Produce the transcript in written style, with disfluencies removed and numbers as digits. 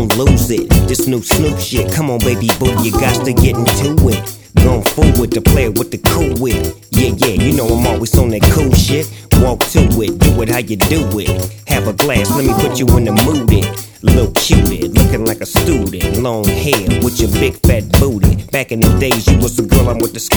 don't lose it. This new Snoop shit, come on baby boo, you got to get into it. Going forward to play with the cool wit. Yeah, you know I'm always on that cool shit. Walk to it, do it how you do it. Have a glass, let me put you in the mood it. Little cutie, looking like a student. Long hair with your big fat booty. Back in the days you was a girl, I'm with the